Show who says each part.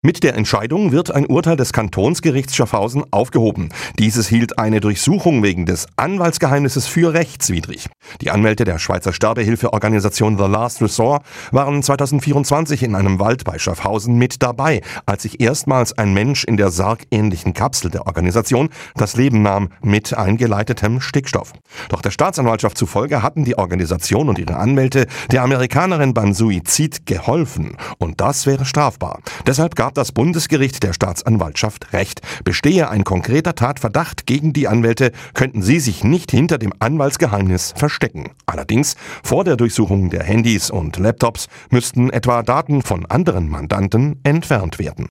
Speaker 1: Mit der Entscheidung wird ein Urteil des Kantonsgerichts Schaffhausen aufgehoben. Dieses hielt eine Durchsuchung wegen des Anwaltsgeheimnisses für rechtswidrig. Die Anwälte der Schweizer Sterbehilfeorganisation The Last Resort waren 2024 in einem Wald bei Schaffhausen mit dabei, als sich erstmals ein Mensch in der sargähnlichen Kapsel der Organisation das Leben nahm mit eingeleitetem Stickstoff. Doch der Staatsanwaltschaft zufolge hatten die Organisation und ihre Anwälte der Amerikanerin beim Suizid geholfen. Und das wäre strafbar. Deshalb gab das Bundesgericht der Staatsanwaltschaft Recht. Bestehe ein konkreter Tatverdacht gegen die Anwälte, könnten sie sich nicht hinter dem Anwaltsgeheimnis verstecken. Allerdings, vor der Durchsuchung der Handys und Laptops müssten etwa Daten von anderen Mandanten entfernt werden.